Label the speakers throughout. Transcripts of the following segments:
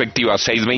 Speaker 1: respectiva,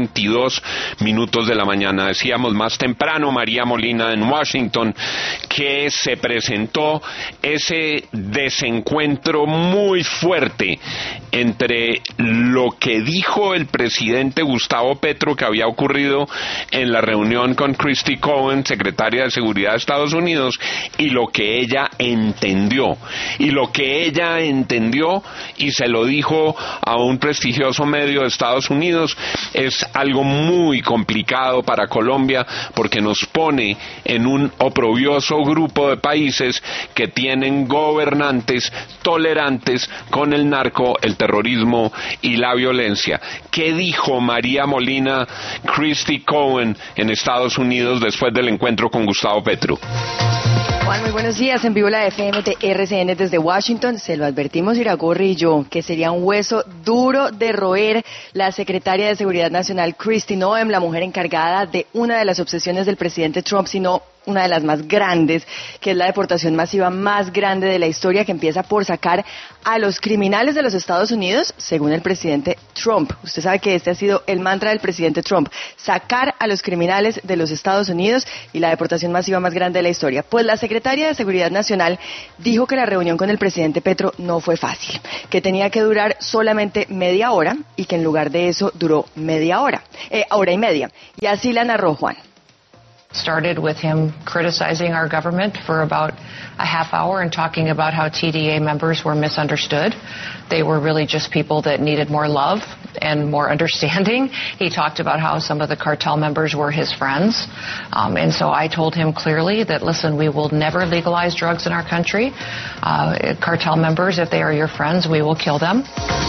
Speaker 1: 6:22 de la mañana. Decíamos más temprano, María Molina en Washington, que se presentó ese desencuentro muy fuerte entre lo que dijo el presidente Gustavo Petro que había ocurrido en la reunión con Christy Cohen, secretaria de Seguridad de Estados Unidos, y lo que ella entendió. Y lo que ella entendió, y se lo dijo a un prestigioso medio de Estados Unidos, es algo muy complicado para Colombia, porque nos pone en un oprobioso grupo de países que tienen gobernantes tolerantes con el narco, el terrorismo y la violencia. ¿Qué dijo María Molina, Christy Cohen en Estados Unidos después del encuentro con Gustavo Petro?
Speaker 2: Juan, muy buenos días. En vivo la FM de RCN desde Washington. Se lo advertimos Iragorri y yo, que sería un hueso duro de roer la secretaria de Seguridad Nacional, Kristi Noem, la mujer encargada de una de las obsesiones del presidente Trump, sino una de las más grandes, que es la deportación masiva más grande de la historia, que empieza por sacar a los criminales de los Estados Unidos, según el presidente Trump. Usted sabe que este ha sido el mantra del presidente Trump, sacar a los criminales de los Estados Unidos, y la deportación masiva más grande de la historia. Pues la secretaria de Seguridad Nacional dijo que la reunión con el presidente Petro no fue fácil, que tenía que durar solamente media hora, y que en lugar de eso duró hora y media. Y así la narró Juan.
Speaker 3: Started with him criticizing our government for about a half hour and talking about how TDA members were misunderstood. They were really just people that needed more love and more understanding. He talked about how some of the cartel members were his friends. And so I told him clearly that, listen, we will never legalize drugs in our country. Cartel members, if they are your friends, we will kill them.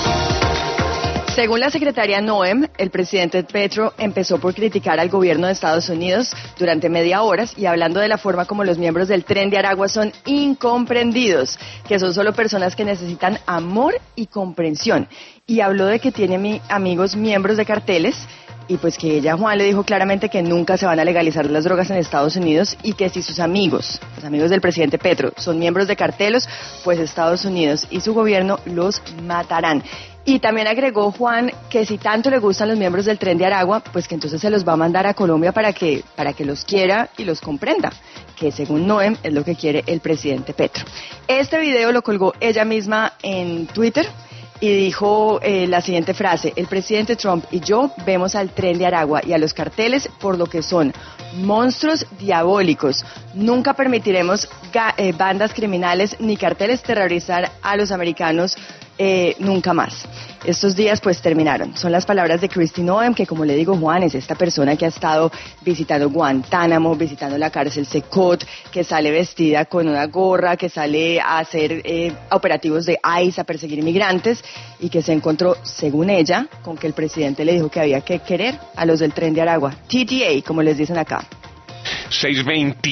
Speaker 2: Según la secretaria Noem, el presidente Petro empezó por criticar al gobierno de Estados Unidos durante media hora, y hablando de la forma como los miembros del Tren de Aragua son incomprendidos, que son solo personas que necesitan amor y comprensión. Y habló de que tiene amigos miembros de carteles, y pues que ella, Juan, le dijo claramente que nunca se van a legalizar las drogas en Estados Unidos, y que si sus amigos, los amigos del presidente Petro, son miembros de carteles, pues Estados Unidos y su gobierno los matarán. Y también agregó, Juan, que si tanto le gustan los miembros del Tren de Aragua, pues que entonces se los va a mandar a Colombia para que los quiera y los comprenda, que según Noem es lo que quiere el presidente Petro. Este video lo colgó ella misma en Twitter y dijo la siguiente frase: el presidente Trump y yo vemos al Tren de Aragua y a los carteles por lo que son, monstruos diabólicos. Nunca permitiremos bandas criminales ni carteles terrorizar a los americanos nunca más. Estos días pues terminaron. Son las palabras de Kristi Noem, que, como le digo, Juan, es esta persona que ha estado visitando Guantánamo, visitando la cárcel Secot, que sale vestida con una gorra, que sale a hacer operativos de ICE, a perseguir inmigrantes, y que se encontró, según ella, con que el presidente le dijo que había que querer a los del Tren de Aragua, TTA, como les dicen acá.
Speaker 1: 6:20